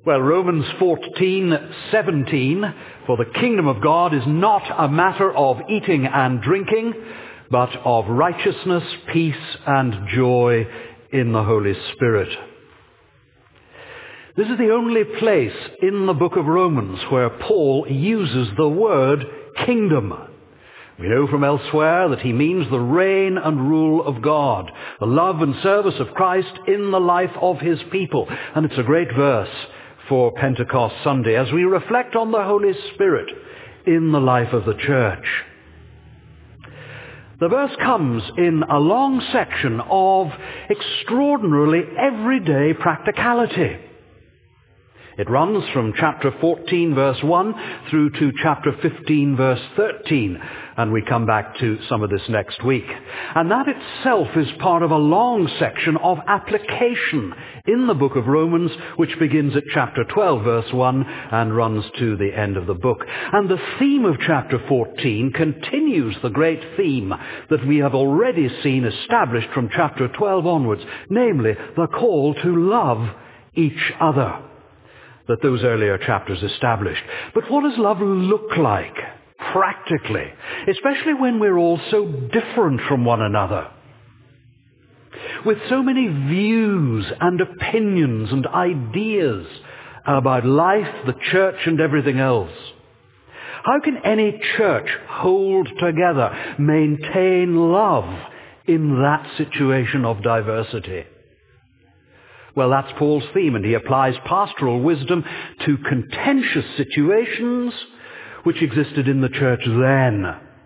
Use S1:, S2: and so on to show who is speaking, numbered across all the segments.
S1: Well, Romans 14:17, for the kingdom of God is not a matter of eating and drinking, but of righteousness, peace, and joy in the Holy Spirit. This is the only place in the book of Romans where Paul uses the word kingdom. We know from elsewhere that he means the reign and rule of God, the love and service of Christ in the life of his people. And it's a great verse for Pentecost Sunday as we reflect on the Holy Spirit in the life of the church. The verse comes in a long section of extraordinarily everyday practicality. It runs from chapter 14 verse 1 through to chapter 15 verse 13, and we come back to some of this next week. And that itself is part of a long section of application in the book of Romans, which begins at chapter 12 verse 1 and runs to the end of the book. And the theme of chapter 14 continues the great theme that we have already seen established from chapter 12 onwards, namely the call to love each other that those earlier chapters established. But what does love look like practically, especially when we're all so different from one another, with so many views and opinions and ideas about life, the church, and everything else? How can any church hold together, maintain love in that situation of diversity? Well, that's Paul's theme, and he applies pastoral wisdom to contentious situations which existed in the church then.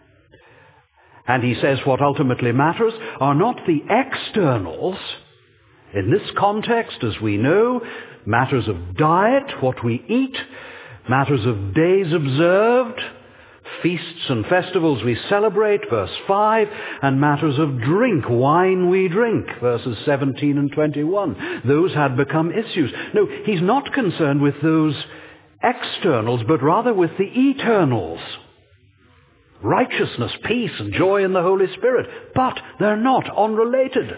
S1: And he says what ultimately matters are not the externals. In this context, as we know, matters of diet, what we eat, matters of days observed, feasts and festivals we celebrate, verse 5, and matters of drink, wine we drink, verses 17 and 21. Those had become issues. No, he's not concerned with those externals, but rather with the eternals. Righteousness, peace, and joy in the Holy Spirit. But they're not unrelated.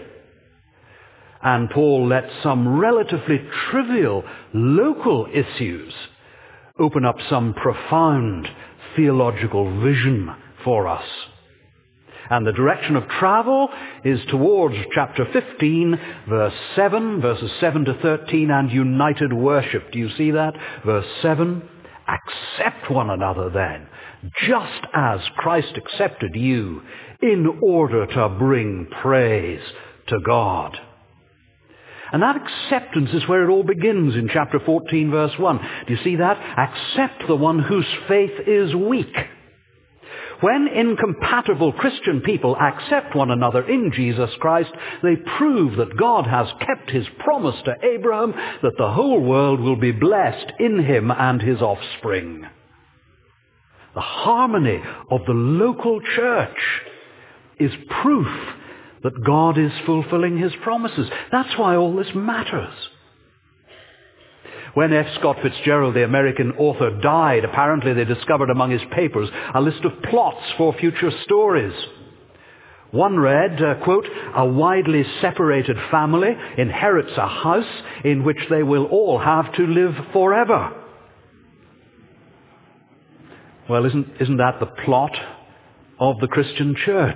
S1: And Paul lets some relatively trivial local issues open up some profound theological vision for us. And the direction of travel is towards chapter 15, verse 7, verses 7 to 13, and united worship. Do you see that? Verse 7, accept one another then, just as Christ accepted you, in order to bring praise to God. And that acceptance is where it all begins in chapter 14, verse 1. Do you see that? Accept the one whose faith is weak. When incompatible Christian people accept one another in Jesus Christ, they prove that God has kept his promise to Abraham that the whole world will be blessed in him and his offspring. The harmony of the local church is proof that God is fulfilling his promises. That's why all this matters. When F. Scott Fitzgerald, the American author, died, apparently they discovered among his papers a list of plots for future stories. One read, quote, a widely separated family inherits a house in which they will all have to live forever. Well, isn't that the plot of the Christian church?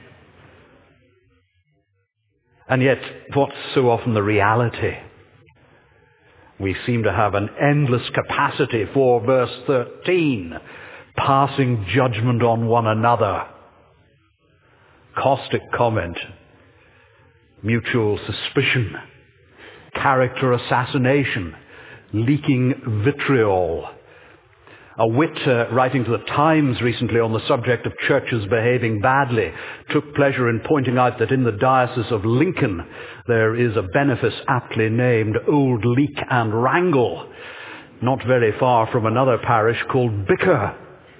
S1: And yet, what's so often the reality? We seem to have an endless capacity for, verse 13, passing judgment on one another. Caustic comment, mutual suspicion, character assassination, leaking vitriol. A wit writing to the Times recently on the subject of churches behaving badly took pleasure in pointing out that in the Diocese of Lincoln there is a benefice aptly named Old Leak and Wrangle, not very far from another parish called Bicker.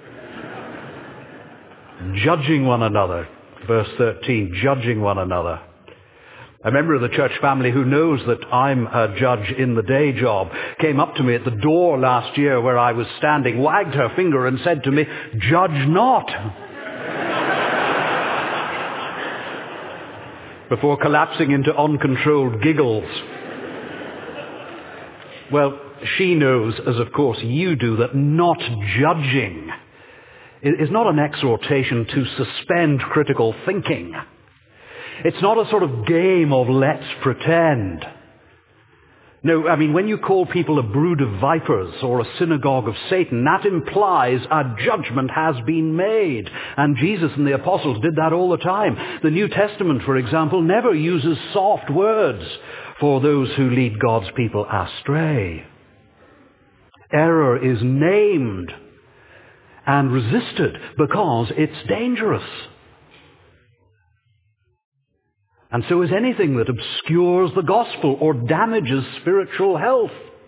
S1: Judging one another, verse 13, judging one another. A member of the church family who knows that I'm a judge in the day job came up to me at the door last year where I was standing, wagged her finger and said to me, "Judge not," before collapsing into uncontrolled giggles. Well, she knows, as of course you do, that not judging is not an exhortation to suspend critical thinking. It's not a sort of game of let's pretend. No, I mean, when you call people a brood of vipers or a synagogue of Satan, that implies a judgment has been made. And Jesus and the apostles did that all the time. The New Testament, for example, never uses soft words for those who lead God's people astray. Error is named and resisted because it's dangerous. And so is anything that obscures the gospel or damages spiritual health.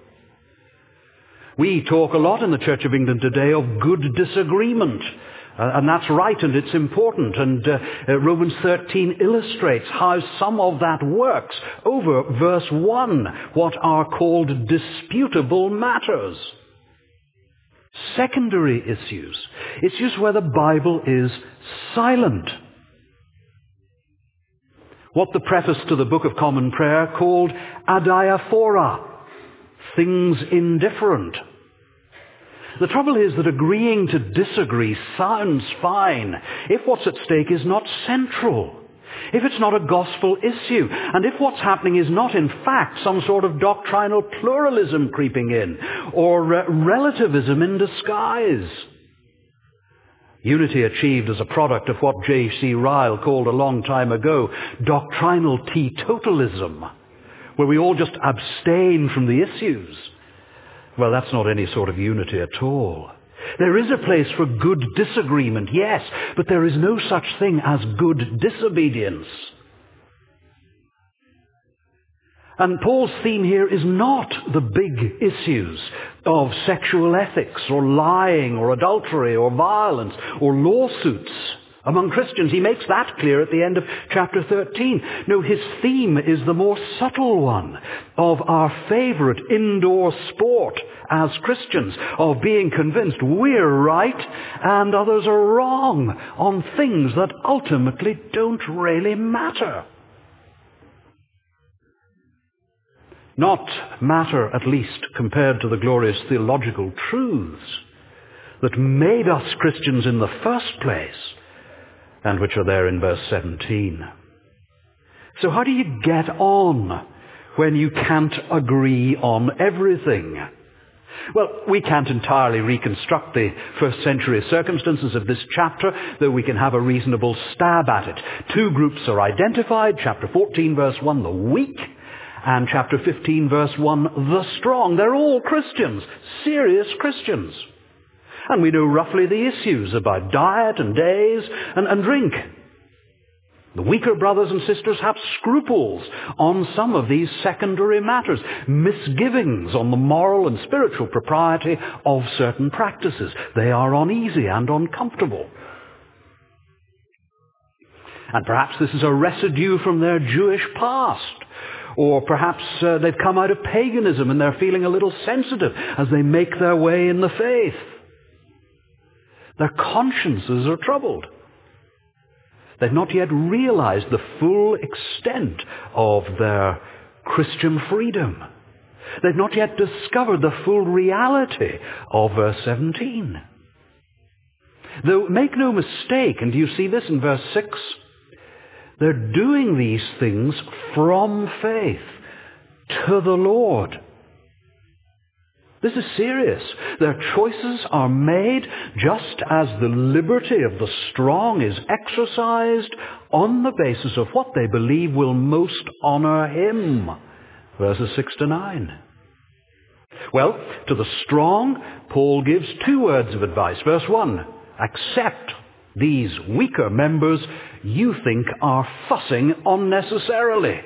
S1: We talk a lot in the Church of England today of good disagreement. And that's right, and it's important. And Romans 13 illustrates how some of that works over verse 1, what are called disputable matters. Secondary issues where the Bible is silent. What the preface to the Book of Common Prayer called adiaphora, things indifferent. The trouble is that agreeing to disagree sounds fine if what's at stake is not central, if it's not a gospel issue, and if what's happening is not in fact some sort of doctrinal pluralism creeping in, or relativism in disguise. Unity achieved as a product of what J.C. Ryle called a long time ago doctrinal teetotalism, where we all just abstain from the issues. Well, that's not any sort of unity at all. There is a place for good disagreement, yes, but there is no such thing as good disobedience. And Paul's theme here is not the big issues of sexual ethics or lying or adultery or violence or lawsuits among Christians. He makes that clear at the end of chapter 13. No, his theme is the more subtle one of our favorite indoor sport as Christians, of being convinced we're right and others are wrong on things that ultimately don't really matter. Not matter, at least, compared to the glorious theological truths that made us Christians in the first place, and which are there in verse 17. So how do you get on when you can't agree on everything? Well, we can't entirely reconstruct the first century circumstances of this chapter, though we can have a reasonable stab at it. Two groups are identified, chapter 14, verse 1, the weak, and chapter 15, verse 1, the strong. They're all Christians, serious Christians. And we know roughly the issues about diet and days and drink. The weaker brothers and sisters have scruples on some of these secondary matters, misgivings on the moral and spiritual propriety of certain practices. They are uneasy and uncomfortable. And perhaps this is a residue from their Jewish past. Or perhaps they've come out of paganism and they're feeling a little sensitive as they make their way in the faith. Their consciences are troubled. They've not yet realized the full extent of their Christian freedom. They've not yet discovered the full reality of verse 17. Though, make no mistake, and you see this in verse 6, they're doing these things from faith to the Lord. This is serious. Their choices are made just as the liberty of the strong is exercised on the basis of what they believe will most honor Him. Verses 6 to 9. Well, to the strong, Paul gives two words of advice. Verse 1, accept these weaker members you think are fussing unnecessarily.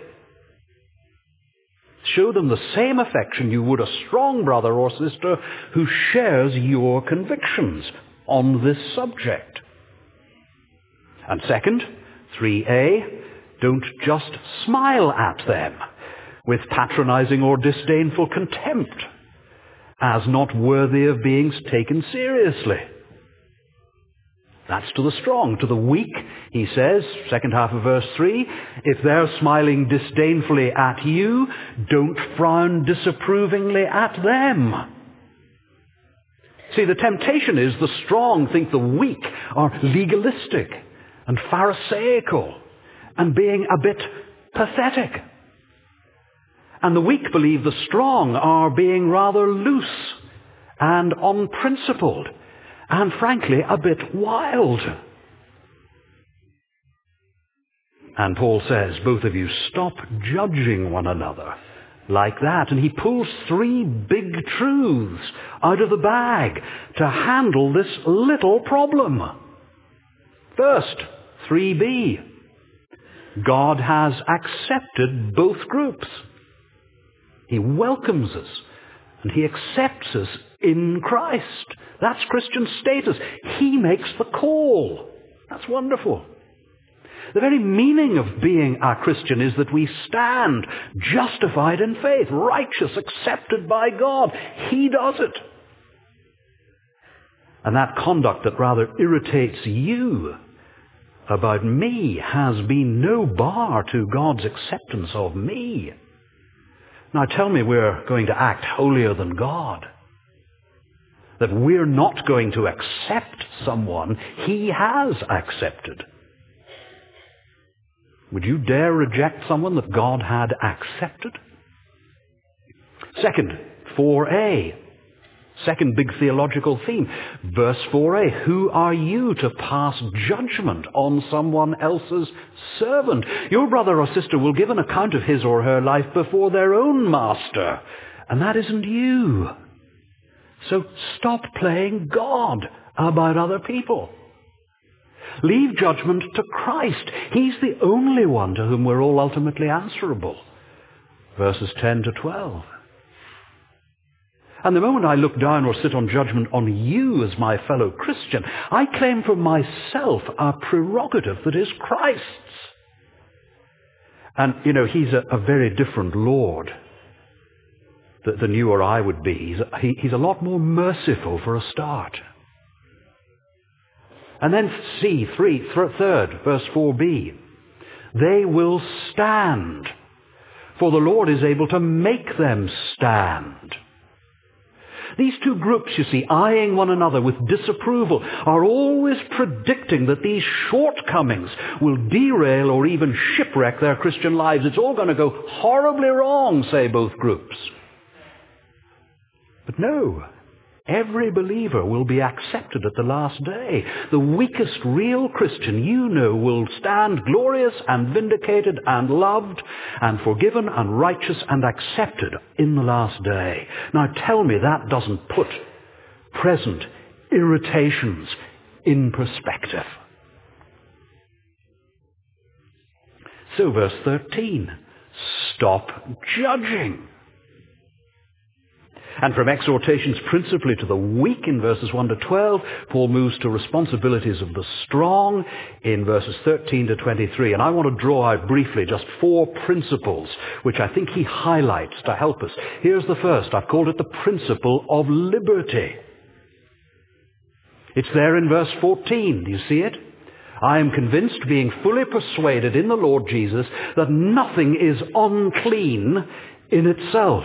S1: Show them the same affection you would a strong brother or sister who shares your convictions on this subject. And second, 3a, don't just smile at them with patronizing or disdainful contempt as not worthy of being taken seriously. That's to the strong. To the weak, he says, second half of verse 3, if they're smiling disdainfully at you, don't frown disapprovingly at them. See, the temptation is the strong think the weak are legalistic and pharisaical and being a bit pathetic. And the weak believe the strong are being rather loose and unprincipled and frankly a bit wild. And Paul says, both of you stop judging one another like that. And he pulls 3 big truths out of the bag to handle this little problem. First, 3b, God has accepted both groups. He welcomes us and he accepts us in Christ. That's Christian status. He makes the call. That's wonderful. The very meaning of being a Christian is that we stand justified in faith, righteous, accepted by God. He does it. And that conduct that rather irritates you about me has been no bar to God's acceptance of me. Now tell me we're going to act holier than God. That we're not going to accept someone He has accepted. Would you dare reject someone that God had accepted? Second, 4a. Second big theological theme. Verse 4a. Who are you to pass judgment on someone else's servant? Your brother or sister will give an account of his or her life before their own master. And that isn't you. So stop playing God about other people. Leave judgment to Christ. He's the only one to whom we're all ultimately answerable. Verses 10 to 12. And the moment I look down or sit on judgment on you as my fellow Christian, I claim for myself a prerogative that is Christ's. And, He's a very different Lord than you or I would be. He's a lot more merciful for a start. And then third, verse 4b. They will stand, for the Lord is able to make them stand. These two groups, you see, eyeing one another with disapproval, are always predicting that these shortcomings will derail or even shipwreck their Christian lives. It's all going to go horribly wrong, say both groups. But no, every believer will be accepted at the last day. The weakest real Christian will stand glorious and vindicated and loved and forgiven and righteous and accepted in the last day. Now tell me that doesn't put present irritations in perspective. So verse 13, stop judging. And from exhortations principally to the weak in verses 1 to 12, Paul moves to responsibilities of the strong in verses 13 to 23. And I want to draw out briefly just 4 principles which I think he highlights to help us. Here's the first. I've called it the principle of liberty. It's there in verse 14. Do you see it? I am convinced, being fully persuaded in the Lord Jesus, that nothing is unclean in itself.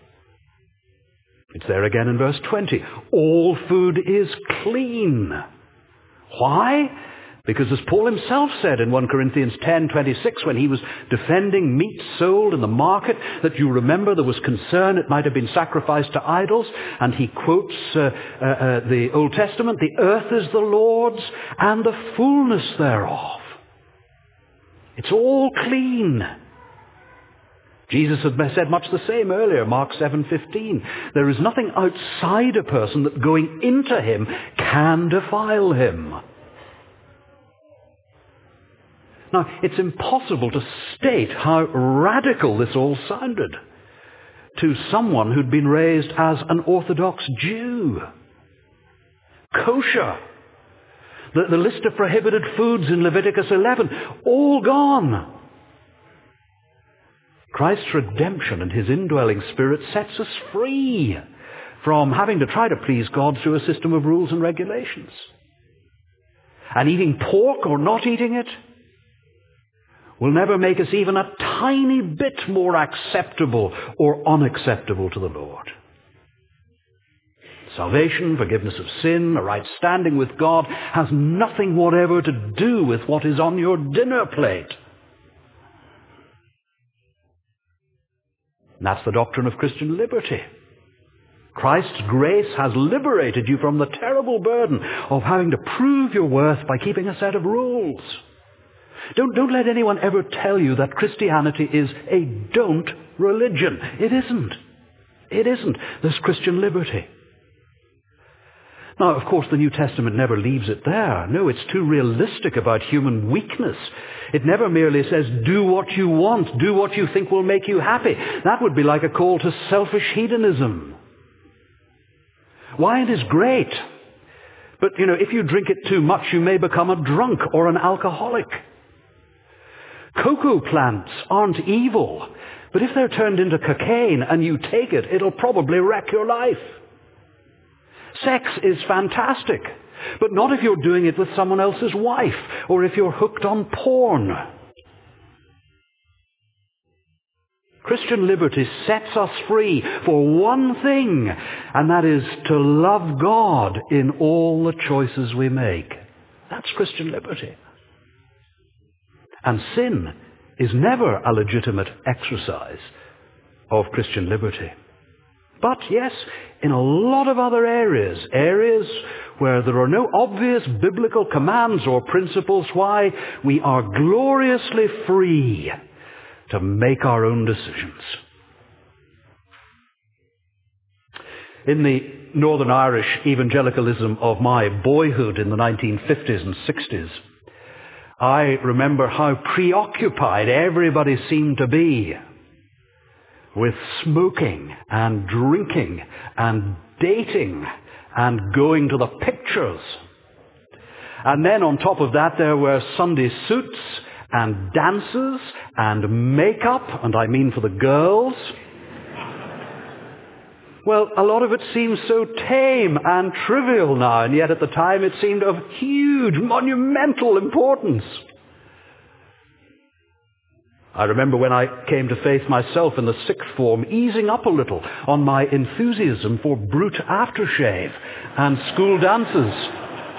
S1: It's there again in verse 20. All food is clean. Why? Because as Paul himself said in 1 Corinthians 10:26, when he was defending meat sold in the market, that you remember there was concern it might have been sacrificed to idols, and he quotes the Old Testament, the earth is the Lord's and the fullness thereof. It's all clean. Jesus had said much the same earlier, Mark 7:15. There is nothing outside a person that going into him can defile him. Now, it's impossible to state how radical this all sounded to someone who'd been raised as an Orthodox Jew. Kosher. The list of prohibited foods in Leviticus 11, all gone. Christ's redemption and his indwelling spirit sets us free from having to try to please God through a system of rules and regulations. And eating pork or not eating it will never make us even a tiny bit more acceptable or unacceptable to the Lord. Salvation, forgiveness of sin, a right standing with God has nothing whatever to do with what is on your dinner plate. And that's the doctrine of Christian liberty. Christ's grace has liberated you from the terrible burden of having to prove your worth by keeping a set of rules. Don't let anyone ever tell you that Christianity is a don't religion. It isn't. It isn't. There's Christian liberty. Now, of course, the New Testament never leaves it there. No, it's too realistic about human weakness. It never merely says, do what you want, do what you think will make you happy. That would be like a call to selfish hedonism. Wine is great, but, if you drink it too much, you may become a drunk or an alcoholic. Cocoa plants aren't evil, but if they're turned into cocaine and you take it, it'll probably wreck your life. Sex is fantastic, but not if you're doing it with someone else's wife or if you're hooked on porn. Christian liberty sets us free for one thing, and that is to love God in all the choices we make. That's Christian liberty. And sin is never a legitimate exercise of Christian liberty. But yes, in a lot of other areas where there are no obvious biblical commands or principles, why we are gloriously free to make our own decisions. In the Northern Irish evangelicalism of my boyhood in the 1950s and 60s, I remember how preoccupied everybody seemed to be with smoking and drinking and dating and going to the pictures. And then on top of that there were Sunday suits and dances and makeup, and I mean for the girls. Well, a lot of it seems so tame and trivial now, and yet at the time it seemed of huge, monumental importance. I remember when I came to faith myself in the sixth form, easing up a little on my enthusiasm for brute aftershave and school dances.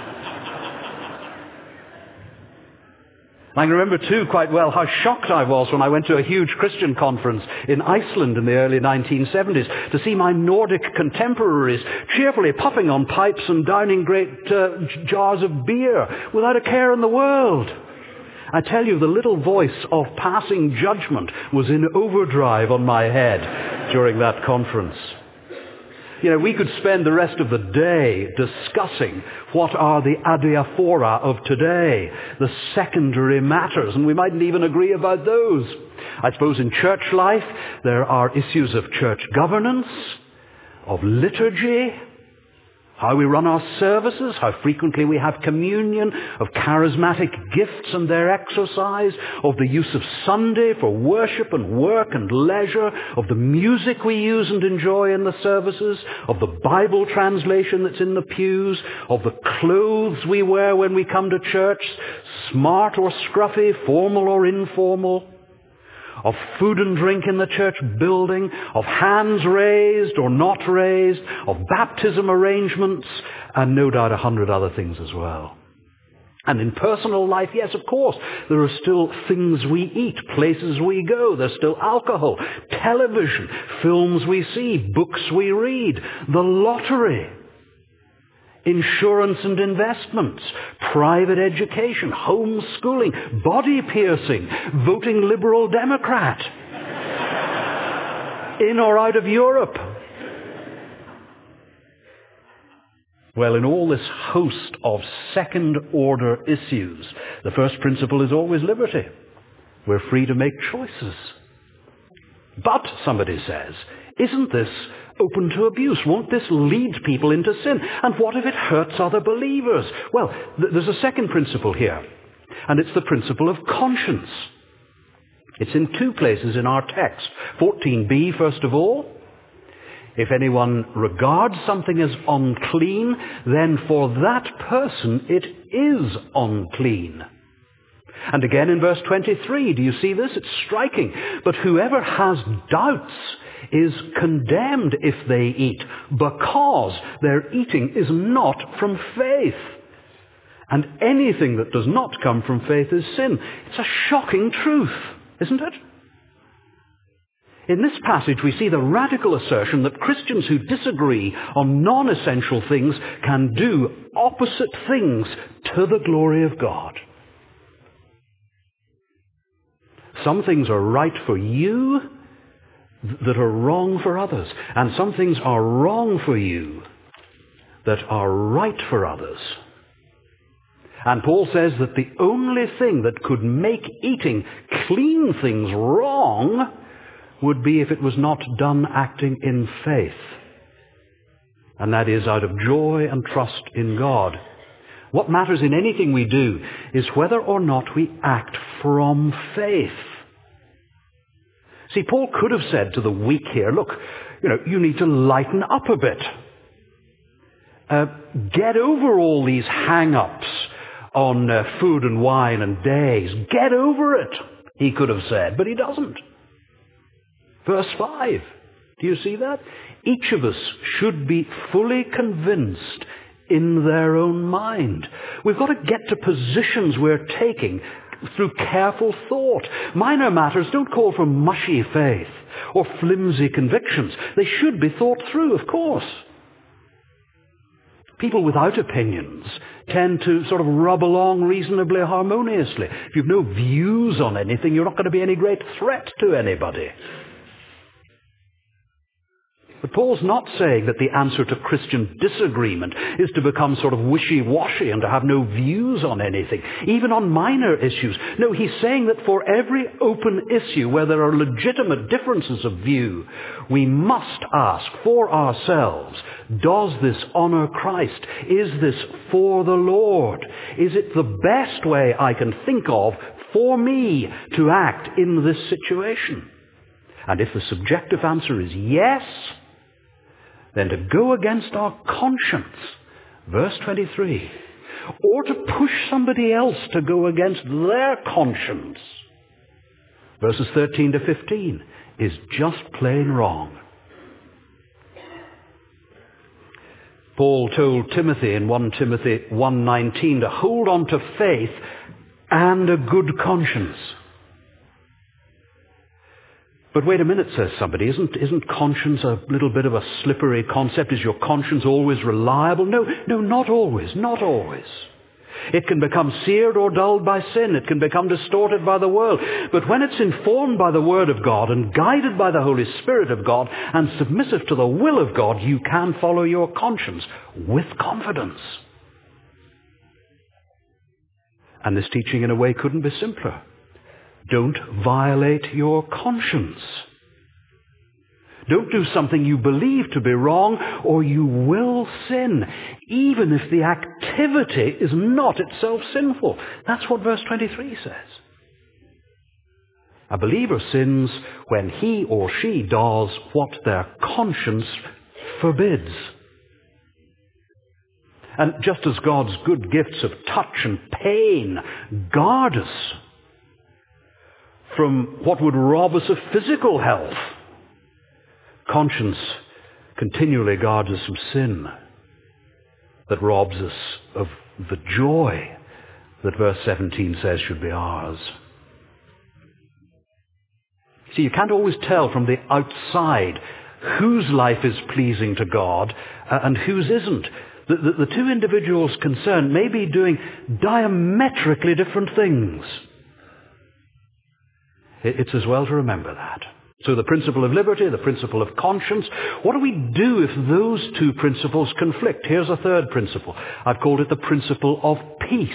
S1: I can remember too quite well how shocked I was when I went to a huge Christian conference in Iceland in the early 1970s to see my Nordic contemporaries cheerfully puffing on pipes and downing great jars of beer without a care in the world. I tell you, the little voice of passing judgment was in overdrive on my head during that conference. We could spend the rest of the day discussing what are the adiaphora of today, the secondary matters, and we mightn't even agree about those. I suppose in church life there are issues of church governance, of liturgy, how we run our services, how frequently we have communion, of charismatic gifts and their exercise, of the use of Sunday for worship and work and leisure, of the music we use and enjoy in the services, of the Bible translation that's in the pews, of the clothes we wear when we come to church, smart or scruffy, formal or informal, of food and drink in the church building, of hands raised or not raised, of baptism arrangements, and no doubt 100 other things as well. And in personal life, yes, of course, there are still things we eat, places we go, there's still alcohol, television, films we see, books we read, the lottery, insurance and investments, private education, homeschooling, body piercing, voting Liberal Democrat, in or out of Europe. Well, in all this host of second-order issues, the first principle is always liberty. We're free to make choices. But, somebody says, isn't this open to abuse? Won't this lead people into sin? And what if it hurts other believers? Well, there's a second principle here, and it's the principle of conscience. It's in two places in our text. 14b, first of all. If anyone regards something as unclean, then for that person it is unclean. And again in verse 23, do you see this? It's striking. But whoever has doubts is condemned if they eat, because their eating is not from faith. And anything that does not come from faith is sin. It's a shocking truth, isn't it? In this passage we see the radical assertion that Christians who disagree on non-essential things can do opposite things to the glory of God. Some things are right for you that are wrong for others, and some things are wrong for you that are right for others. And Paul says that the only thing that could make eating clean things wrong would be if it was not done acting in faith. And that is out of joy and trust in God. What matters in anything we do is whether or not we act from faith. See, Paul could have said to the weak here, look, you need to lighten up a bit. Get over all these hang-ups on food and wine and days. Get over it, he could have said, but he doesn't. Verse 5, do you see that? Each of us should be fully convinced in their own mind. We've got to get to positions we're taking through careful thought. Minor matters don't call for mushy faith or flimsy convictions. They should be thought through, of course. People without opinions tend to sort of rub along reasonably harmoniously. If you've no views on anything, you're not going to be any great threat to anybody. But Paul's not saying that the answer to Christian disagreement is to become sort of wishy-washy and to have no views on anything, even on minor issues. No, he's saying that for every open issue where there are legitimate differences of view, we must ask for ourselves, does this honor Christ? Is this for the Lord? Is it the best way I can think of for me to act in this situation? And if the subjective answer is yes, then to go against our conscience, verse 23, or to push somebody else to go against their conscience, verses 13 to 15, is just plain wrong. Paul told Timothy in 1 Timothy 1:19 to hold on to faith and a good conscience. But wait a minute, says somebody, isn't conscience a little bit of a slippery concept? Is your conscience always reliable? No, not always, not always. It can become seared or dulled by sin. It can become distorted by the world. But when it's informed by the Word of God and guided by the Holy Spirit of God and submissive to the will of God, you can follow your conscience with confidence. And this teaching in a way couldn't be simpler. Don't violate your conscience. Don't do something you believe to be wrong, or you will sin, even if the activity is not itself sinful. That's what verse 23 says. A believer sins when he or she does what their conscience forbids. And just as God's good gifts of touch and pain guard us from what would rob us of physical health, conscience continually guards us from sin that robs us of the joy that verse 17 says should be ours. See, you can't always tell from the outside whose life is pleasing to God and whose isn't. The two individuals concerned may be doing diametrically different things. It's as well to remember that. So the principle of liberty, the principle of conscience, what do we do if those two principles conflict? Here's a third principle. I've called it the principle of peace.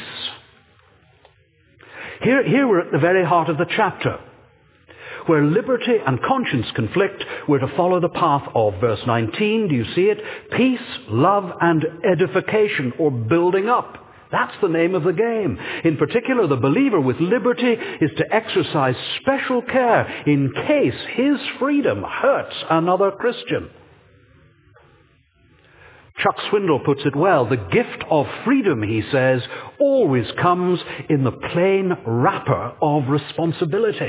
S1: Here we're at the very heart of the chapter. Where liberty and conscience conflict, we're to follow the path of verse 19. Do you see it? Peace, love, and edification, or building up. That's the name of the game. In particular, the believer with liberty is to exercise special care in case his freedom hurts another Christian. Chuck Swindoll puts it well. The gift of freedom, he says, always comes in the plain wrapper of responsibility.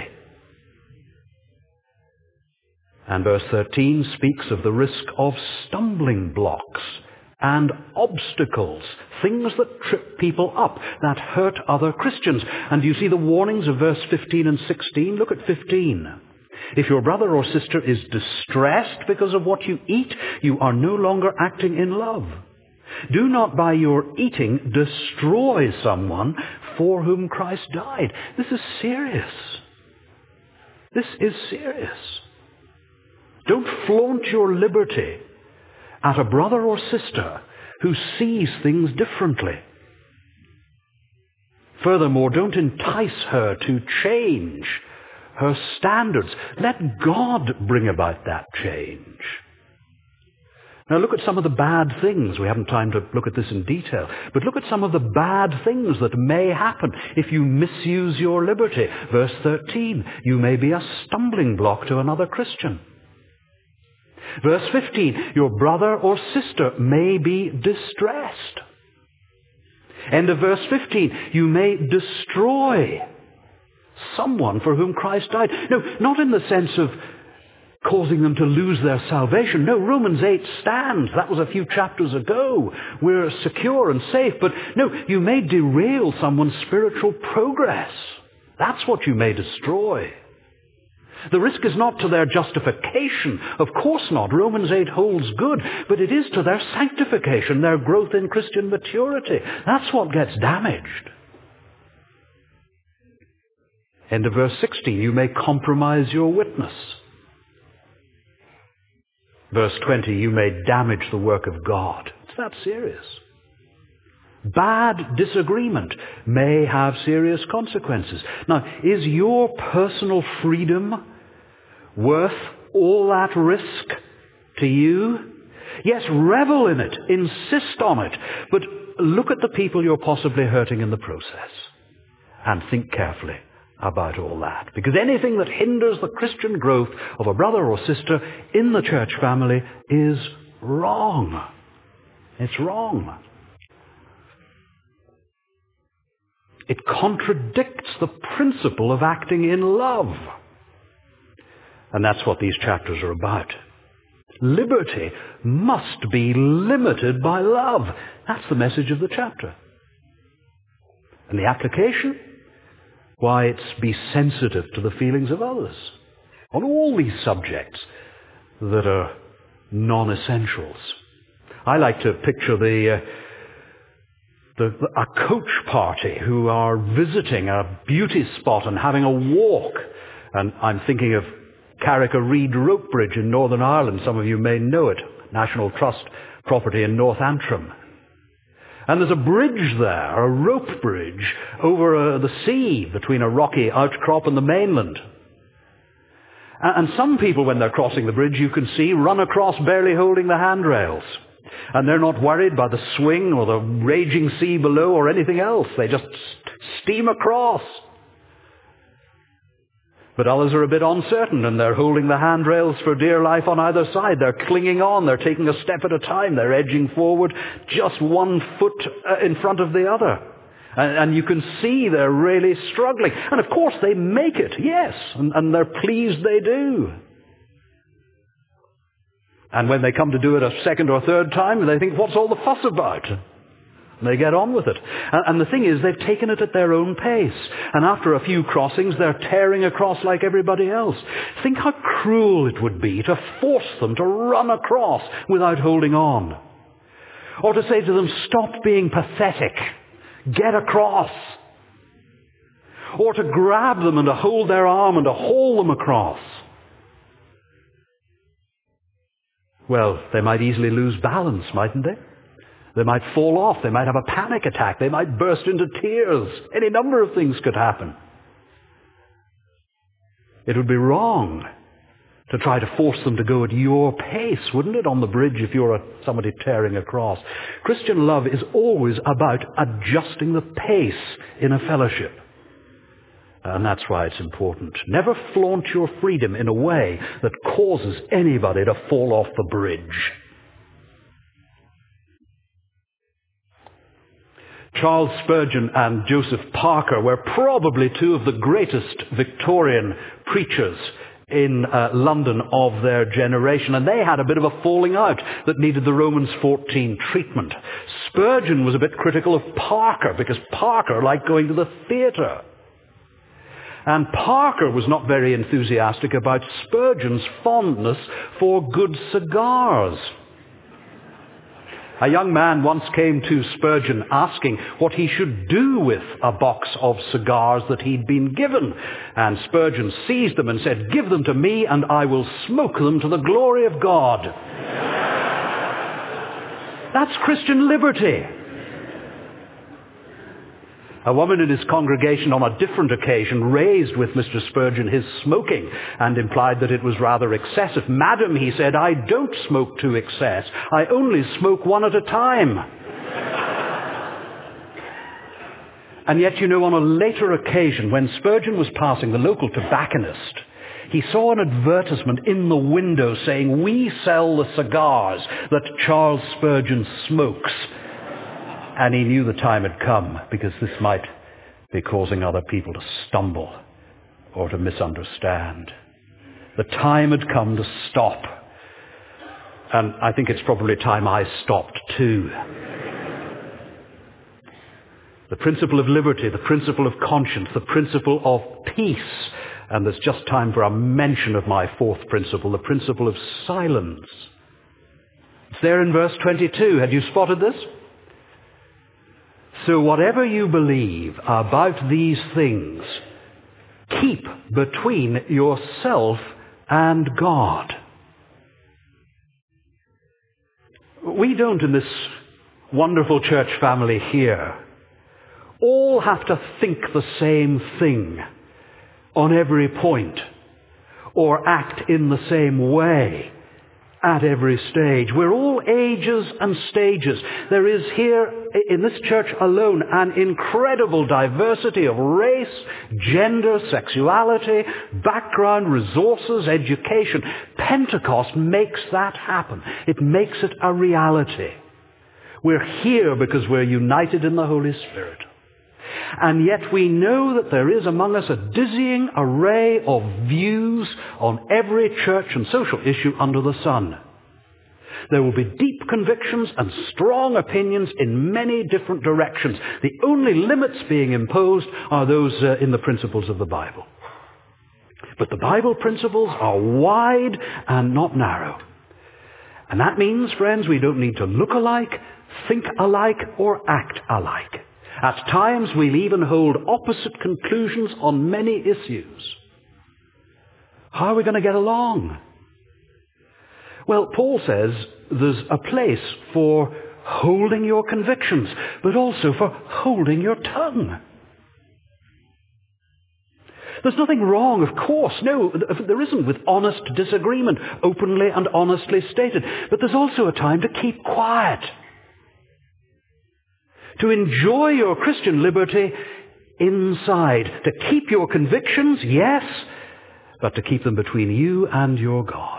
S1: And verse 13 speaks of the risk of stumbling blocks and obstacles, things that trip people up, that hurt other Christians. And you see the warnings of verse 15 and 16? Look at 15. If your brother or sister is distressed because of what you eat, you are no longer acting in love. Do not by your eating destroy someone for whom Christ died. This is serious. This is serious. Don't flaunt your liberty at a brother or sister who sees things differently. Furthermore, don't entice her to change her standards. Let God bring about that change. Now look at some of the bad things. We haven't time to look at this in detail, but look at some of the bad things that may happen if you misuse your liberty. Verse 13, you may be a stumbling block to another Christian. Verse 15, your brother or sister may be distressed. End of verse 15, you may destroy someone for whom Christ died. No, not in the sense of causing them to lose their salvation. No, Romans 8 stands. That was a few chapters ago. We're secure and safe. But no, you may derail someone's spiritual progress. That's what you may destroy. The risk is not to their justification. Of course not. Romans 8 holds good. But it is to their sanctification, their growth in Christian maturity. That's what gets damaged. End of verse 16, you may compromise your witness. Verse 20, you may damage the work of God. It's that serious. Bad disagreement may have serious consequences. Now, is your personal freedom worth all that risk to you? Yes, revel in it, insist on it, but look at the people you're possibly hurting in the process and think carefully about all that. Because anything that hinders the Christian growth of a brother or sister in the church family is wrong. It's wrong. It contradicts the principle of acting in love. And that's what these chapters are about. Liberty must be limited by love. That's the message of the chapter. And the application? Why, it's be sensitive to the feelings of others on all these subjects that are non-essentials. I like to picture a coach party who are visiting a beauty spot and having a walk. And I'm thinking of Carrick-a-Reed Rope Bridge in Northern Ireland. Some of you may know it. National Trust property in North Antrim. And there's a bridge there, a rope bridge, over the sea between a rocky outcrop and the mainland. And some people, when they're crossing the bridge, you can see, run across barely holding the handrails. And they're not worried by the swing or the raging sea below or anything else. They just steam across. But others are a bit uncertain, and they're holding the handrails for dear life on either side. They're clinging on. They're taking a step at a time. They're edging forward just 1 foot in front of the other. And you can see they're really struggling. And of course they make it, yes. And they're pleased they do. And when they come to do it a second or third time, they think, what's all the fuss about? And they get on with it. And the thing is, they've taken it at their own pace. And after a few crossings, they're tearing across like everybody else. Think how cruel it would be to force them to run across without holding on. Or to say to them, stop being pathetic. Get across. Or to grab them and to hold their arm and to haul them across. Well, they might easily lose balance, mightn't they? They might fall off. They might have a panic attack. They might burst into tears. Any number of things could happen. It would be wrong to try to force them to go at your pace, wouldn't it, on the bridge if you're somebody tearing across? Christian love is always about adjusting the pace in a fellowship. And that's why it's important. Never flaunt your freedom in a way that causes anybody to fall off the bridge. Charles Spurgeon and Joseph Parker were probably two of the greatest Victorian preachers in London of their generation, and they had a bit of a falling out that needed the Romans 14 treatment. Spurgeon was a bit critical of Parker because Parker liked going to the theatre. And Parker was not very enthusiastic about Spurgeon's fondness for good cigars. A young man once came to Spurgeon asking what he should do with a box of cigars that he'd been given. And Spurgeon seized them and said, "Give them to me and I will smoke them to the glory of God." That's Christian liberty. A woman in his congregation on a different occasion raised with Mr. Spurgeon his smoking and implied that it was rather excessive. "Madam," he said, "I don't smoke to excess. I only smoke one at a time." And yet, on a later occasion, when Spurgeon was passing the local tobacconist, he saw an advertisement in the window saying, "We sell the cigars that Charles Spurgeon smokes." And he knew the time had come, because this might be causing other people to stumble or to misunderstand. The time had come to stop. And I think it's probably time I stopped too. The principle of liberty, the principle of conscience, the principle of peace. And there's just time for a mention of my fourth principle, the principle of silence. It's there in verse 22. Had you spotted this? "So whatever you believe about these things, keep between yourself and God." We don't, in this wonderful church family here, all have to think the same thing on every point or act in the same way at every stage. We're all ages and stages. There is here in this church alone an incredible diversity of race, gender, sexuality, background, resources, education. Pentecost makes that happen. It makes it a reality. We're here because we're united in the Holy Spirit. And yet we know that there is among us a dizzying array of views on every church and social issue under the sun. There will be deep convictions and strong opinions in many different directions. The only limits being imposed are those in the principles of the Bible. But the Bible principles are wide and not narrow. And that means, friends, we don't need to look alike, think alike, or act alike. At times, we'll even hold opposite conclusions on many issues. How are we going to get along? Well, Paul says there's a place for holding your convictions, but also for holding your tongue. There's nothing wrong, of course. No, there isn't, with honest disagreement, openly and honestly stated. But there's also a time to keep quiet. To enjoy your Christian liberty inside. To keep your convictions, yes, but to keep them between you and your God.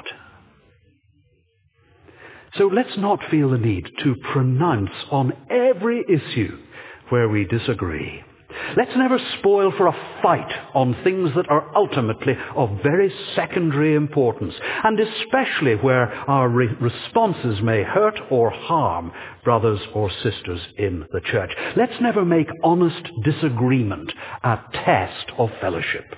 S1: So let's not feel the need to pronounce on every issue where we disagree. Let's never spoil for a fight on things that are ultimately of very secondary importance, and especially where our responses may hurt or harm brothers or sisters in the church. Let's never make honest disagreement a test of fellowship.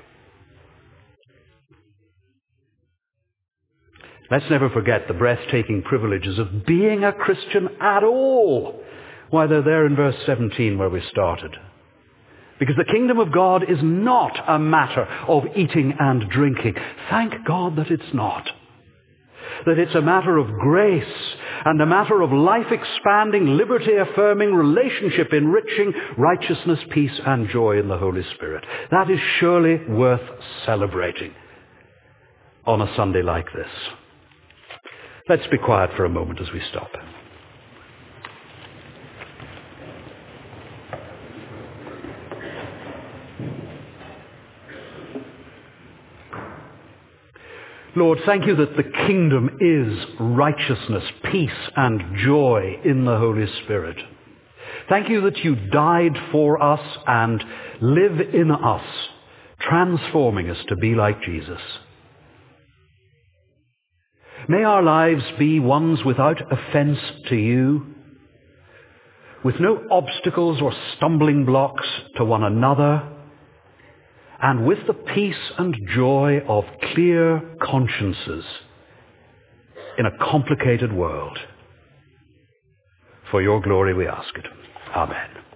S1: Let's never forget the breathtaking privileges of being a Christian at all. Why, they're there in verse 17 where we started. Because the kingdom of God is not a matter of eating and drinking. Thank God that it's not. That it's a matter of grace and a matter of life-expanding, liberty-affirming, relationship-enriching, righteousness, peace, and joy in the Holy Spirit. That is surely worth celebrating on a Sunday like this. Let's be quiet for a moment as we stop. Lord, thank you that the kingdom is righteousness, peace, and joy in the Holy Spirit. Thank you that you died for us and live in us, transforming us to be like Jesus. May our lives be ones without offense to you, with no obstacles or stumbling blocks to one another, and with the peace and joy of clear consciences in a complicated world. For your glory we ask it. Amen.